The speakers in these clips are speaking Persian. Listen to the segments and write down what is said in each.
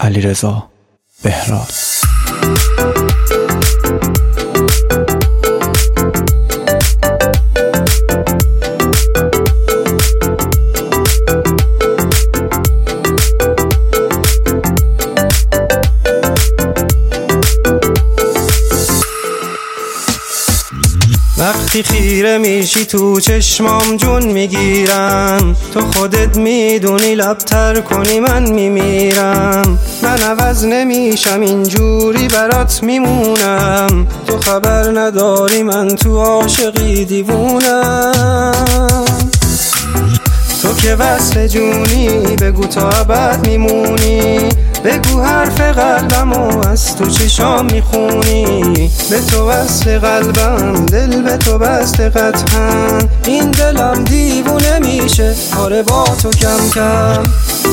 علیرضا بهراز. وقتی خیره میشی تو چشمام جون میگیرم، تو خودت میدونی لبتر کنی من میمیرم. من عوض نمیشم اینجوری برات میمونم، تو خبر نداری من تو عاشقی دیوونم. تو که وصل جونی بگو تا ابد میمونی، بگو حرف قلبمو از تو چشام میخونی. به تو وصل قلبم دل به تو بسته قطعا، این دلم دیوونه میشه آره با تو کم کم.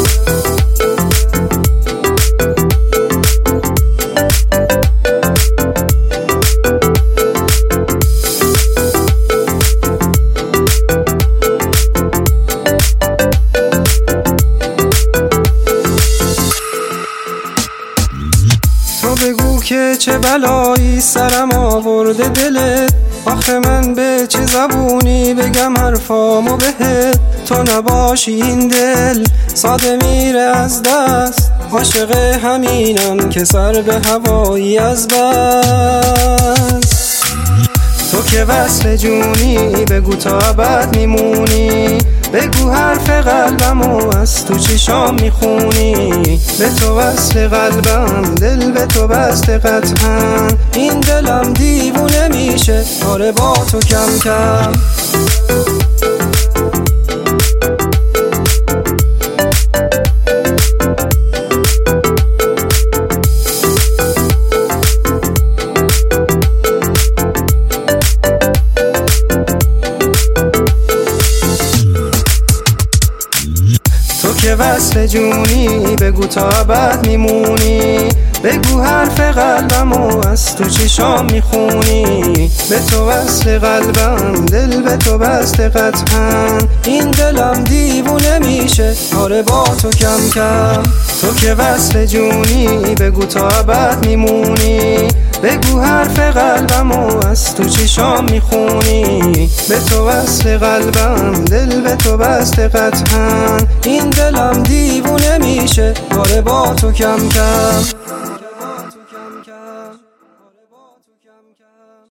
تو بگو که چه بلایی سرم آورده دلت، آخه من به چه زبونی بگم حرفامو بهت. تو نباشی این دل ساده میره از دست، عاشق همینم که سر به هوایی از بس. تو که وصل جونی بگو تا ابد میمونی، بگو حرف قلبمو از تو چشام میخونی. به تو وصل قلبم دل به تو بسته قطعا، این دلم دیوونه میشه آره با تو کم کم. تو که وصل جونی بگو تا ابد میمونی، بگو حرف قلبمو از تو چشام میخونی. به تو وصل قلبم دل به تو بسته قطعا، این دلم دیوونه میشه آره با تو کم کم. تو که وصل جونی بگو تا ابد میمونی، بگو حرف قلبمو از تو چشام میخونی. به تو وصل قلبم دل به تو بسته قطعا، این دلم دیوونه میشه آره با تو کم کم.